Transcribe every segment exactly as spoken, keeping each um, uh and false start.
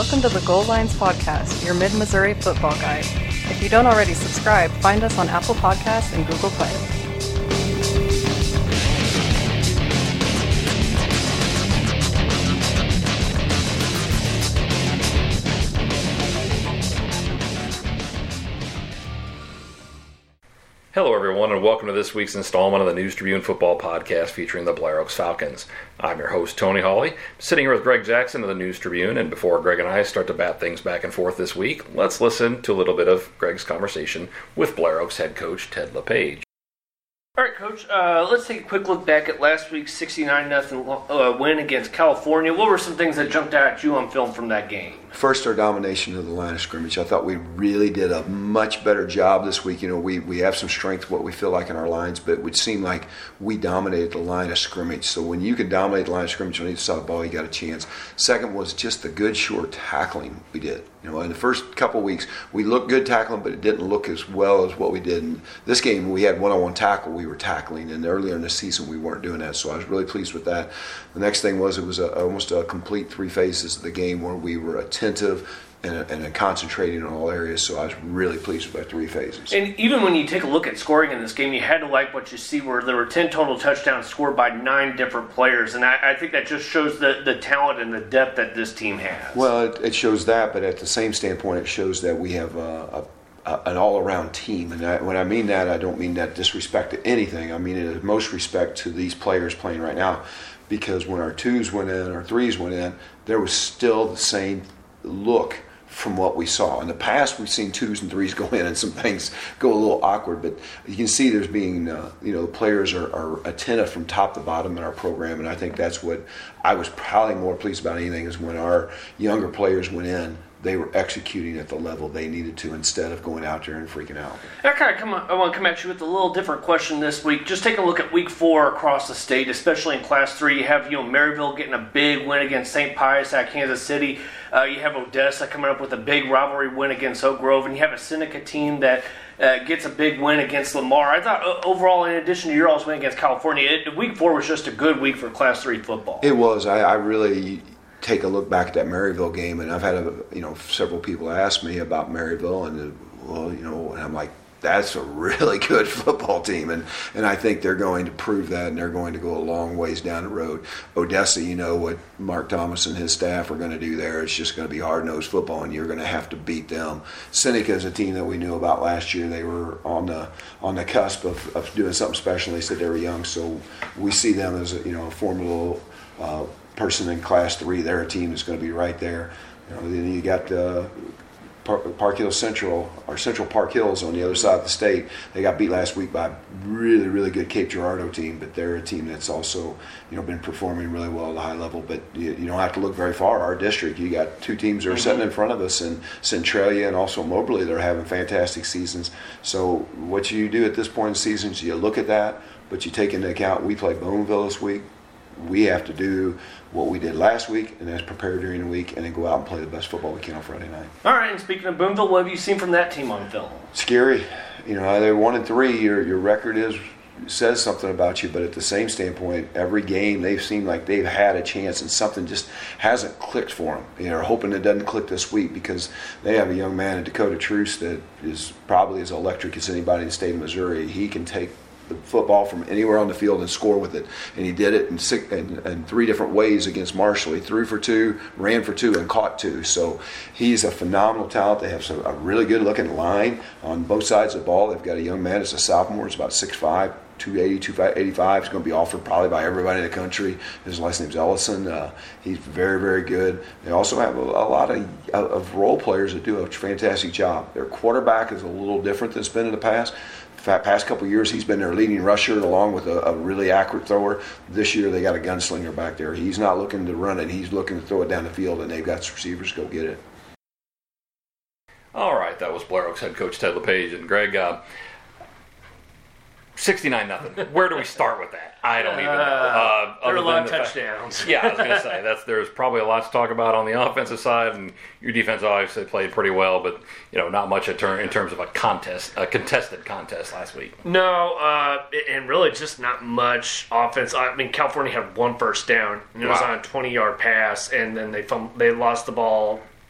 Welcome to the Goal Lines Podcast, your Mid-Missouri football guide. If you don't already subscribe, find us on Apple Podcasts and Google Play. Hello, everyone, and welcome to this week's installment of the News Tribune Football Podcast featuring the Blair Oaks Falcons. I'm your host, Tony Hawley, sitting here with Greg Jackson of the News Tribune, and before Greg and I start to bat things back and forth this week, let's listen to a little bit of Greg's conversation with Blair Oaks head coach Ted LePage. All right, Coach, uh, let's take a quick look back at last week's sixty-nine nothing uh, win against California. What were some things that jumped out at you on film from that game? First, our domination of the line of scrimmage. I thought we really did a much better job this week. You know, we, we have some strength, what we feel like in our lines, but it would seem like we dominated the line of scrimmage. So when you can dominate the line of scrimmage on each side of the ball, you got a chance. Second was just the good short tackling we did. You know, in the first couple of weeks, we looked good tackling, but it didn't look as well as what we did. In this game, we had one-on-one tackle we were tackling, and earlier in the season, we weren't doing that. So I was really pleased with that. The next thing was it was a, almost a complete three phases of the game where we were attentive and, and concentrating on all areas. So I was really pleased with our three phases. And even when you take a look at scoring in this game, you had to like what you see where there were ten total touchdowns scored by nine different players. And I, I think that just shows the, the talent and the depth that this team has. Well, it, it shows that, but at the same standpoint, it shows that we have a, a an all-around team. And I, when I mean that, I don't mean that disrespect to anything. I mean it in most respect to these players playing right now, because when our twos went in, our threes went in, there was still the same look from what we saw. In the past, we've seen twos and threes go in and some things go a little awkward, but you can see there's being, uh, you know, the players are, are attentive from top to bottom in our program, and I think that's what I was probably more pleased about anything is when our younger players went in, they were executing at the level they needed to instead of going out there and freaking out. I kind of come. I want to come at you with a little different question this week. Just take a look at Week Four across the state, especially in Class Three. You have you know Maryville getting a big win against Saint Pius at Kansas City. Uh, you have Odessa coming up with a big rivalry win against Oak Grove, and you have a Seneca team that uh, gets a big win against Lamar. I thought uh, overall, in addition to your all's win against California, it, Week Four was just a good week for Class Three football. It was. I, I really. Take a look back at that Maryville game, and I've had a, you know several people ask me about Maryville, and well, you know, and I'm like, that's a really good football team, and and I think they're going to prove that, and they're going to go a long ways down the road. Odessa, you know what Mark Thomas and his staff are going to do there. It's just going to be hard-nosed football, and you're going to have to beat them. Seneca is a team that we knew about last year. They were on the on the cusp of, of doing something special. They said they were young, so we see them as a, you know a formidable Uh, person in Class Three. They're a team that's going to be right there. You know, then you got uh, Park, Park Hills Central, or Central Park Hills on the other side of the state. They got beat last week by a really, really good Cape Girardeau team, but they're a team that's also, you know, been performing really well at a high level. But you, you don't have to look very far. Our district, you got two teams that are mm-hmm. sitting in front of us, and Centralia and also Moberly, they're having fantastic seasons. So what you do at this point in the season is you look at that, but you take into account we play Bowmanville this week. We have to do what we did last week, and that's prepare during the week, and then go out and play the best football we can on Friday night. All right, and speaking of Boonville, what have you seen from that team on film? Scary. You know, they're one and three. Your your record is says something about you, but at the same standpoint, every game they've seemed like they've had a chance, and something just hasn't clicked for them. You know, they're hoping it doesn't click this week because they have a young man in Dakota Truce that is probably as electric as anybody in the state of Missouri. He can take the football from anywhere on the field and score with it, and he did it in, six, in, in three different ways against Marshall. He threw for two, ran for two, and caught two. So he's a phenomenal talent. They have some, a really good-looking line on both sides of the ball. They've got a young man as a sophomore. He's about six five, two eighty, two eighty-five. He's going to be offered probably by everybody in the country. His last name's Ellison. Uh, he's very, very good. They also have a, a lot of, of role players that do a fantastic job. Their quarterback is a little different than it's been in the past. Past couple of years, he's been their leading rusher along with a, a really accurate thrower. This year, they got a gunslinger back there. He's not looking to run it. He's looking to throw it down the field, and they've got receivers go get it. All right, that was Blair Oaks head coach Ted LePage. And Greg, uh, sixty-nine nothing. Where do we start with that? I don't even know. Uh, there are a lot of touchdowns. Yeah, I was going to say, that's there's probably a lot to talk about on the offensive side, and your defense obviously played pretty well, but you know, not much in, ter- in terms of a contest, a contested contest last week. No, uh, and really just not much offense. I mean, California had one first down, and it was wow. on a twenty-yard pass, and then they fum- they lost the ball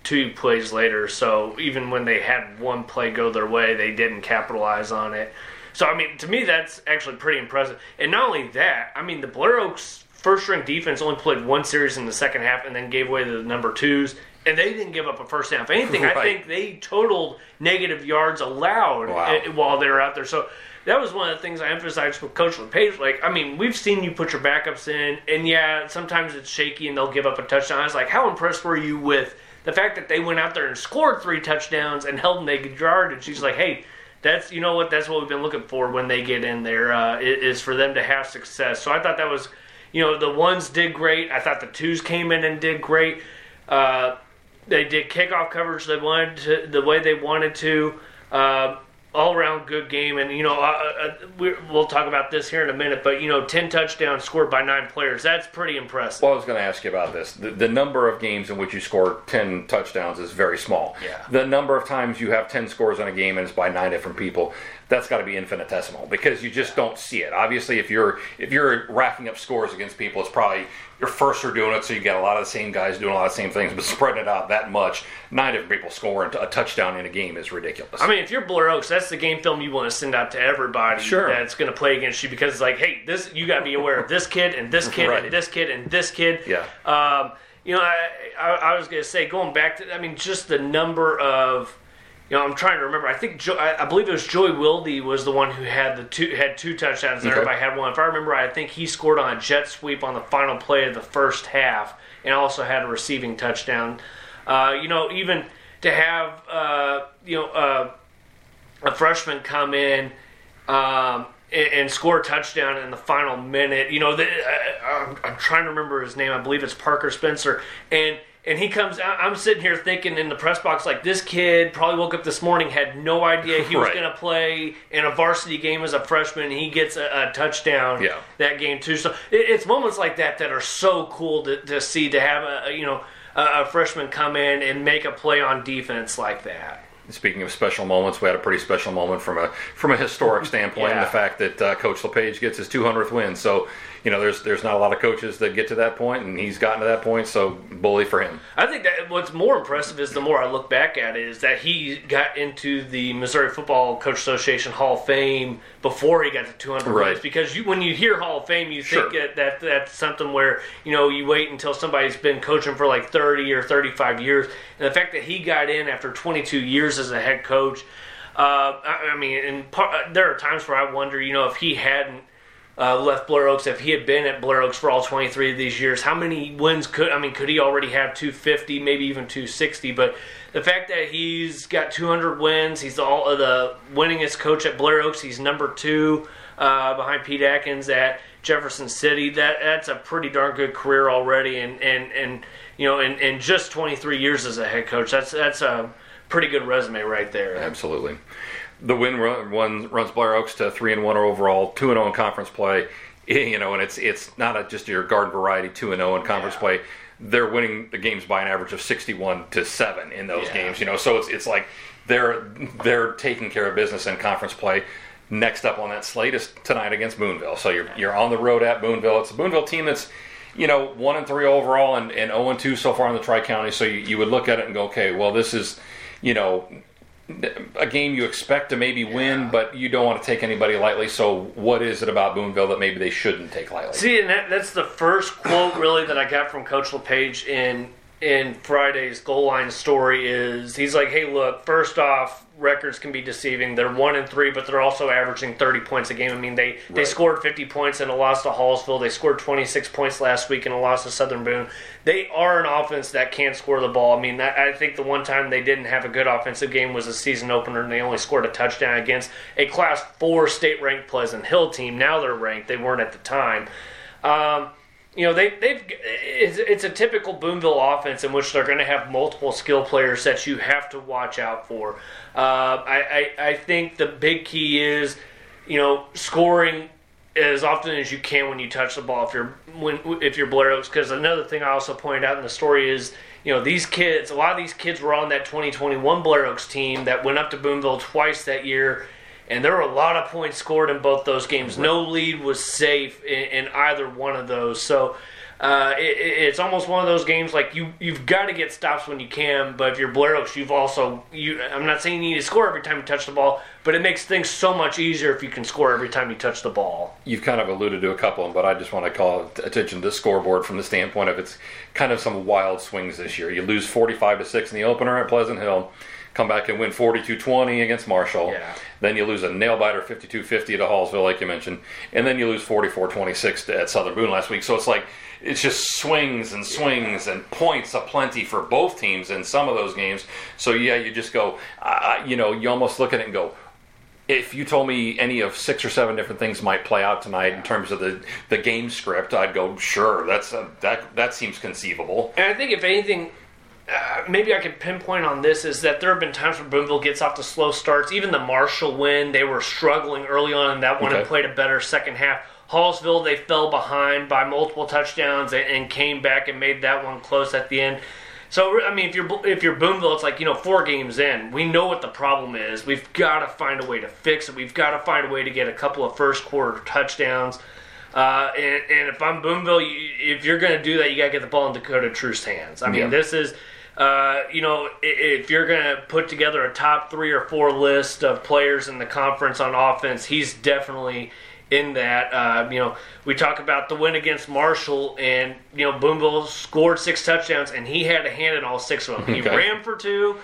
two plays later. So even when they had one play go their way, they didn't capitalize on it. So, I mean, to me, that's actually pretty impressive. And not only that, I mean, the Blair Oaks first-string defense only played one series in the second half and then gave away the number twos, and they didn't give up a first down. If anything, right. I think they totaled negative yards allowed wow. while they were out there. So that was one of the things I emphasized with Coach LePage. Like, I mean, we've seen you put your backups in, and yeah, sometimes it's shaky and they'll give up a touchdown. I was like, how impressed were you with the fact that they went out there and scored three touchdowns and held negative yardage? She's like, hey, that's, you know what, that's what we've been looking for when they get in there, uh, is for them to have success. So I thought that was, you know, the ones did great. I thought the twos came in and did great. Uh, they did kickoff coverage they wanted to, the way they wanted to. Uh, all-around good game, and, you know, uh, uh, we'll talk about this here in a minute, but, you know, ten touchdowns scored by nine players. That's pretty impressive. Well, I was going to ask you about this. The, the number of games in which you scored ten touchdowns is very small. Yeah. The number of times you have ten scores in a game and it's by nine different people, that's got to be infinitesimal because you just don't see it. Obviously, if you're if you're racking up scores against people, it's probably your first are doing it, so you get a lot of the same guys doing a lot of the same things, but spreading it out that much, nine different people scoring a touchdown in a game is ridiculous. I mean, if you're Blair Oaks, that's the game film you want to send out to everybody sure. that's going to play against you because it's like, hey, this you got to be aware of this kid and this kid right. and this kid and this kid. Yeah. Um, you know, I, I, I was going to say, going back to, I mean, just the number of, you know, I'm trying to remember. I think jo- I, I believe it was Joey Wilde was the one who had the two had two touchdowns, and okay. everybody had one. If I remember, I think he scored on a jet sweep on the final play of the first half, and also had a receiving touchdown. Uh, you know, even to have uh, you know uh, a freshman come in um, and, and score a touchdown in the final minute. You know, the, I, I'm, I'm trying to remember his name. I believe it's Parker Spencer, and. And he comes out, I'm sitting here thinking in the press box, like, this kid probably woke up this morning, had no idea he was right. going to play in a varsity game as a freshman, and he gets a, a touchdown yeah. that game, too. So it, it's moments like that that are so cool to, to see, to have a, you know, a, a freshman come in and make a play on defense like that. Speaking of special moments, we had a pretty special moment from a from a historic standpoint, yeah. in the fact that uh, Coach LePage gets his two hundredth win. So, you know, there's there's not a lot of coaches that get to that point, and he's gotten to that point, so bully for him. I think that what's more impressive is the more I look back at it is that he got into the Missouri Football Coach Association Hall of Fame before he got to two hundred right. wins. Because you, when you hear Hall of Fame, you think sure. that, that that's something where, you know, you wait until somebody's been coaching for like thirty or thirty-five years. And the fact that he got in after twenty-two years as a head coach, uh, I, I mean, and part, there are times where I wonder, you know, if he hadn't Uh, left Blair Oaks, if he had been at Blair Oaks for all twenty-three of these years, how many wins could, I mean, could he already have two fifty, maybe even two sixty? But the fact that he's got two hundred wins, he's all uh, the winningest coach at Blair Oaks, he's number two uh, behind Pete Atkins at Jefferson City, that that's a pretty darn good career already, and, and, and you know, in, in just twenty-three years as a head coach, that's, that's a pretty good resume right there. Absolutely. The win run, one runs Blair Oaks to three and one overall, two and zero in conference play. You know, and it's it's not a, just your garden variety two and zero in conference yeah. play. They're winning the games by an average of sixty-one to seven in those yeah. games. You know, so it's it's like they're they're taking care of business in conference play. Next up on that slate is tonight against Boonville. So you're you're on the road at Boonville. It's a Boonville team that's, you know, one and three overall and and zero and two so far in the Tri County. So you, you would look at it and go, okay, well, this is, you know, a game you expect to maybe win, yeah. but you don't want to take anybody lightly. So what is it about Boonville that maybe they shouldn't take lightly? See, and that, that's the first quote really that I got from Coach LePage in in Friday's goal line story is he's like, hey, look, first off, records can be deceiving. They're one and three, but they're also averaging thirty points a game. I mean, they, right. they scored fifty points in a loss to Hallsville. They scored twenty-six points last week in a loss to Southern Boone. They are an offense that can score the ball. I mean, I think the one time they didn't have a good offensive game was a season opener, and they only scored a touchdown against a Class four state-ranked Pleasant Hill team. Now they're ranked. They weren't at the time. Um, You know, they, they've it's, it's a typical Boonville offense in which they're going to have multiple skill players that you have to watch out for. Uh, I, I, I think the big key is, you know, scoring as often as you can when you touch the ball if you're when if you're Blair Oaks. Because another thing I also pointed out in the story is, you know, these kids, a lot of these kids were on that twenty twenty-one Blair Oaks team that went up to Boonville twice that year. And there were a lot of points scored in both those games. No lead was safe in, in either one of those. So Uh, it, it's almost one of those games like you you've got to get stops when you can, but if you're Blair Oaks, you've also you. I'm not saying you need to score every time you touch the ball, but it makes things so much easier if you can score every time you touch the ball. You've kind of alluded to a couple of them, but I just want to call attention to the scoreboard from the standpoint of it's kind of some wild swings this year. You lose forty-five to six in the opener at Pleasant Hill, come back and win forty-two twenty against Marshall. Yeah. Then you lose a nail-biter fifty-two fifty to Hallsville, like you mentioned, and then you lose forty-four twenty-six at Southern Boone last week. So it's like it's just swings and swings and points aplenty for both teams in some of those games. So yeah, you just go, uh, you know, you almost look at it and go, if you told me any of six or seven different things might play out tonight in terms of the, the game script, I'd go, sure, that's a, that that seems conceivable. And I think if anything, uh, maybe I can pinpoint on this is that there have been times where Boonville gets off to slow starts. Even the Marshall win, they were struggling early on in that one Okay. and played a better second half. Hallsville, they fell behind by multiple touchdowns and, and came back and made that one close at the end. So, I mean, if you're if you're Boonville, it's like, you know, four games in. We know what the problem is. We've got to find a way to fix it. We've got to find a way to get a couple of first quarter touchdowns. Uh, and, and if I'm Boonville, you, if you're going to do that, you got to get the ball in Dakota Truth's hands. I mean, Yeah. this is, uh, you know, if you're going to put together a top three or four list of players in the conference on offense, he's definitely in that. Uh, you know, we talk about the win against Marshall, and, you know, Boonville scored six touchdowns, and he had a hand in all six of them. He Okay. ran for two.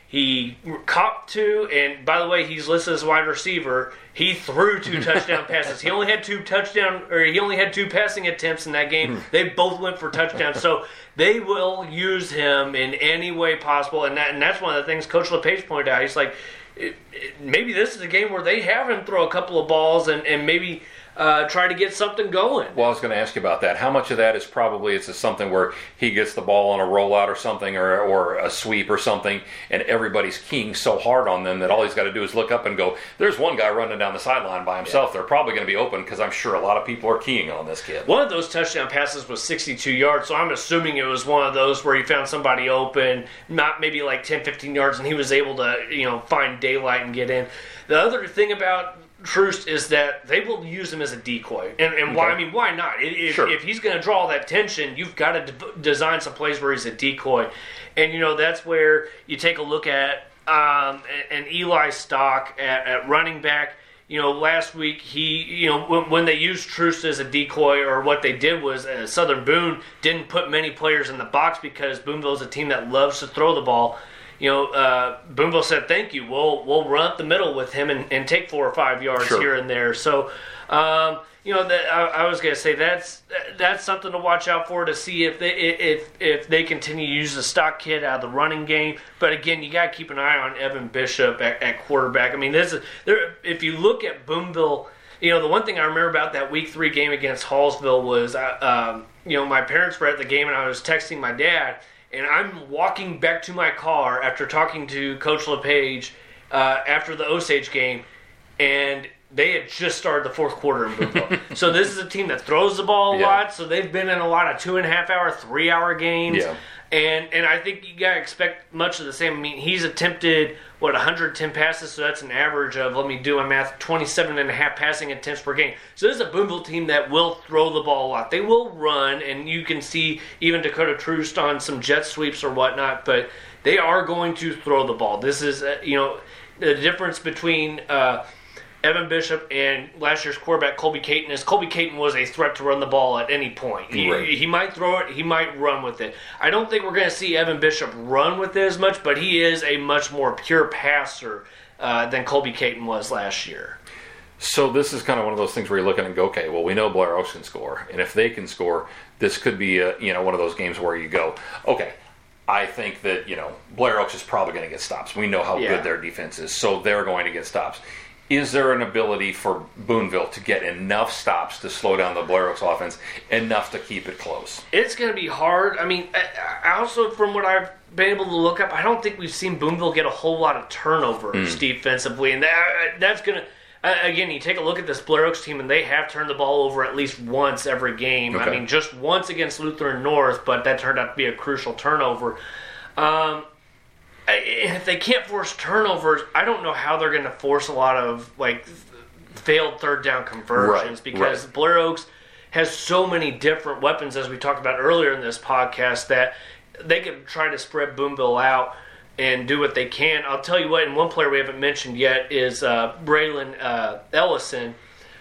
He caught two, and by the way, he's listed as wide receiver. He threw two touchdown passes. He only had two touchdown, or he only had two passing attempts in that game. They both went for touchdowns, so they will use him in any way possible. And that, and that's one of the things Coach LePage pointed out. He's like, it, it, maybe this is a game where they have him throw a couple of balls and, and maybe uh, try to get something going. Well, I was going to ask you about that. How much of that is probably it's just something where he gets the ball on a rollout or something, or or a sweep or something, and everybody's keying so hard on them that all he's got to do is look up and go, there's one guy running down the sideline by himself. Yeah. They're probably going to be open because I'm sure a lot of people are keying on this kid. One of those touchdown passes was sixty-two yards, so I'm assuming it was one of those where he found somebody open, not maybe like ten, fifteen yards, and he was able to, you know, find daylight and get in. The other thing about Troost is that they will use him as a decoy, and, and why? Okay. I mean, why not? If, sure. if he's going to draw that tension, you've got to de- design some plays where he's a decoy, and you know that's where you take a look at um, an Eli Stock at, at running back. You know, last week he, you know, when, when they used Troost as a decoy, or what they did was uh, Southern Boone didn't put many players in the box because Boonville is a team that loves to throw the ball. You know, uh, Boonville said, thank you. We'll we'll run up the middle with him and, and take four or five yards sure. here and there. So, um, you know, that, I, I was going to say that's that's something to watch out for, to see if they if if they continue to use the stock kid out of the running game. But again, you got to keep an eye on Evan Bishop at, at quarterback. I mean, this is there. If you look at Boonville, you know, the one thing I remember about that week three game against Hallsville was, uh, um, you know, my parents were at the game and I was texting my dad. And I'm walking back to my car after talking to Coach LePage uh, after the Osage game, and they had just started the fourth quarter in Boonville. So this is a team that throws the ball a yeah. lot, so they've been in a lot of two and a half hour, three hour games. Yeah. And and I think you got to expect much of the same. I mean, he's attempted, what, one hundred ten passes, so that's an average of, let me do my math, twenty-seven and a half passing attempts per game. So this is a Boonville team that will throw the ball a lot. They will run, and you can see even Dakota Troost on some jet sweeps or whatnot, but they are going to throw the ball. This is, uh, you know, the difference between uh, Evan Bishop and last year's quarterback Colby Caton is Colby Caton was a threat to run the ball at any point. He, right. he might throw it, he might run with it. I don't think we're going to see Evan Bishop run with it as much, but he is a much more pure passer uh, than Colby Caton was last year. So this is kind of one of those things where you're looking and go, okay, well, we know Blair Oaks can score, and if they can score, this could be a, you know, one of those games where you go, okay, I think that, you know, Blair Oaks is probably going to get stops. We know how Yeah. good their defense is, so they're going to get stops. Is there an ability for Boonville to get enough stops to slow down the Blair Oaks offense, enough to keep it close? It's going to be hard. I mean, I also, from what I've been able to look up, I don't think we've seen Boonville get a whole lot of turnovers Mm. defensively, and that, that's going to, again, you take a look at this Blair Oaks team, and they have turned the ball over at least once every game. Okay. I mean, just once against Lutheran North, but that turned out to be a crucial turnover. Um, if they can't force turnovers, I don't know how they're going to force a lot of, like, failed third down conversions, Right, because right. Blair Oaks has so many different weapons, as we talked about earlier in this podcast, that they can try to spread Boonville out and do what they can. I'll tell you what, and one player we haven't mentioned yet is uh, Braylon uh, Ellison,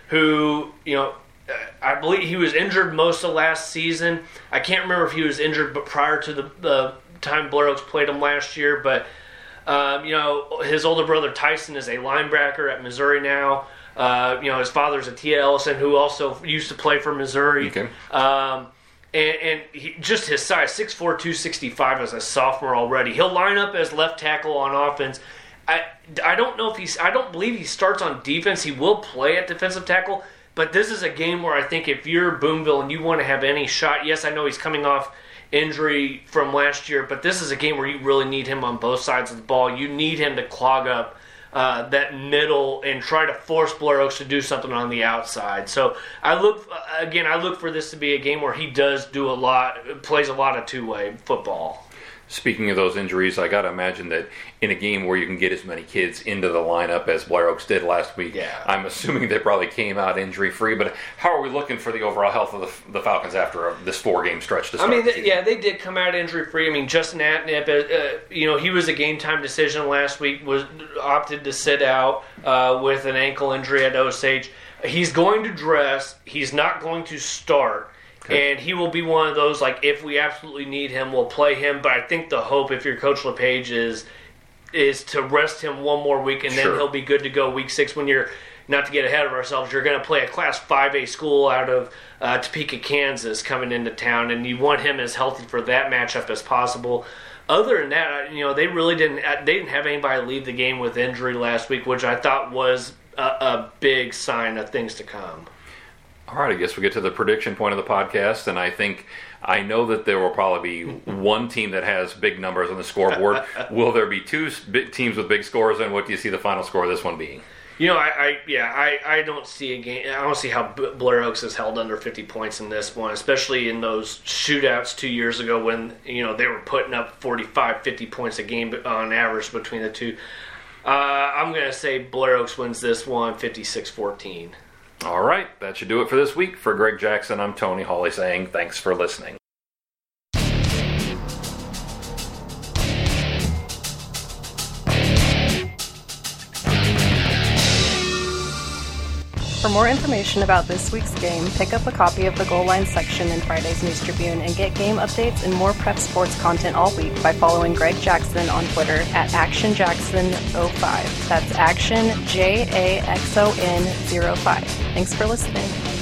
who, you know, I believe he was injured most of last season. I can't remember if he was injured but prior to the, the time Blair Oaks played him last year, but um, you know, his older brother Tyson is a linebacker at Missouri now. Uh, you know, his father's Atia Ellison, who also used to play for Missouri. Okay. Um, and and he, just his size, six four, two sixty-five as a sophomore already. He'll line up as left tackle on offense. I, I don't know if he's, I don't believe he starts on defense. He will play at defensive tackle. But this is a game where I think if you're Boonville and you want to have any shot, yes, I know he's coming off injury from last year, but this is a game where you really need him on both sides of the ball. You need him to clog up uh, that middle and try to force Blair Oaks to do something on the outside. So I look, again, I look for this to be a game where he does do a lot, plays a lot of two-way football. Speaking of those injuries, I got to imagine that in a game where you can get as many kids into the lineup as Blair Oaks did last week, yeah. I'm assuming they probably came out injury-free. But how are we looking for the overall health of the, the Falcons after a, this four-game stretch to start I mean, the they, yeah, they did come out injury-free. I mean, Justin Atnip, uh, you know, he was a game-time decision last week, was opted to sit out uh, with an ankle injury at Osage. He's going to dress. He's not going to start. Okay. And he will be one of those, like, if we absolutely need him, we'll play him. But I think the hope, if you're Coach LePage, is is to rest him one more week, and then sure. he'll be good to go week six when you're, not to get ahead of ourselves, you're going to play a Class five A school out of uh, Topeka, Kansas coming into town, and you want him as healthy for that matchup as possible. Other than that, you know, they really didn't they didn't have anybody leave the game with injury last week, which I thought was a, a big sign of things to come. All right, I guess we get to the prediction point of the podcast, and I think I know that there will probably be one team that has big numbers on the scoreboard. Will there be two big teams with big scores, and what do you see the final score of this one being? You know, I, I yeah, I, I don't see a game. I don't see how Blair Oaks has held under fifty points in this one, especially in those shootouts two years ago when, you know, they were putting up forty-five, fifty points a game on average between the two. Uh, I'm going to say Blair Oaks wins this one fifty-six fourteen. All right, that should do it for this week. For Greg Jackson, I'm Tony Hawley saying thanks for listening. For more information about this week's game, pick up a copy of the Goal Line section in Friday's News Tribune and get game updates and more prep sports content all week by following Greg Jackson on Twitter at Action Jackson oh five. That's Action J A X O N oh five. Thanks for listening.